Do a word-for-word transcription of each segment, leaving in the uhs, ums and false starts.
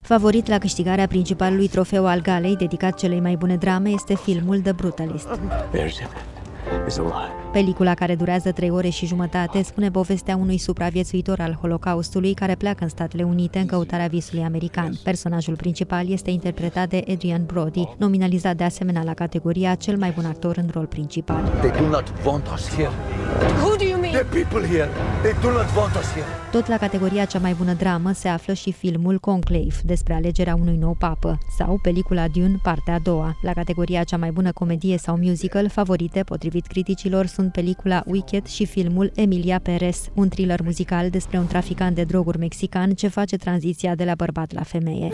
Favorit la câștigarea principalului trofeu al galei dedicat celei mai bune drame este filmul The Brutalist. Pelicula, care durează trei ore și jumătate, spune povestea unui supraviețuitor al Holocaustului care pleacă în Statele Unite în căutarea visului american. Personajul principal este interpretat de Adrian Brody, nominalizat de asemenea la categoria cel mai bun actor în rol principal. Tot la categoria cea mai bună dramă se află și filmul Conclave, despre alegerea unui nou papă, sau pelicula Dune, partea a doua. La categoria cea mai bună comedie sau musical, favorite, potrivit criticilor, sunt pelicula Wicked și filmul Emilia Perez, un thriller muzical despre un traficant de droguri mexican ce face tranziția de la bărbat la femeie.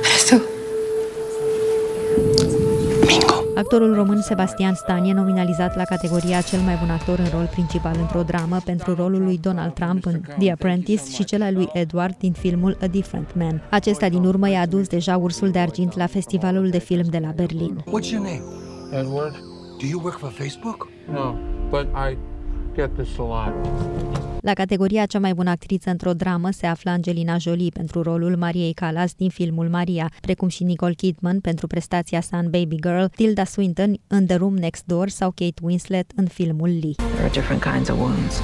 Actorul român Sebastian Stan e nominalizat la categoria cel mai bun actor în rol principal într-o dramă pentru rolul lui Donald Trump în The Apprentice și cel al lui Edward din filmul A Different Man. Acesta din urmă i-a adus deja Ursul de Argint la Festivalul de Film de la Berlin. What's your name? Edward. Do you work for Facebook? No, but I get this a lot. La categoria cea mai bună actriță într-o dramă se află Angelina Jolie pentru rolul Mariei Callas din filmul Maria, precum și Nicole Kidman pentru prestația sa în Baby Girl, Tilda Swinton în The Room Next Door sau Kate Winslet în filmul Lee. There are different kinds of wounds.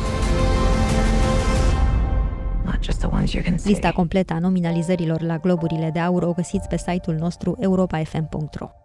Not just the ones you can see. Lista completă a nominalizărilor la Globurile de Aur o găsiți pe site-ul nostru europa f m punct r o.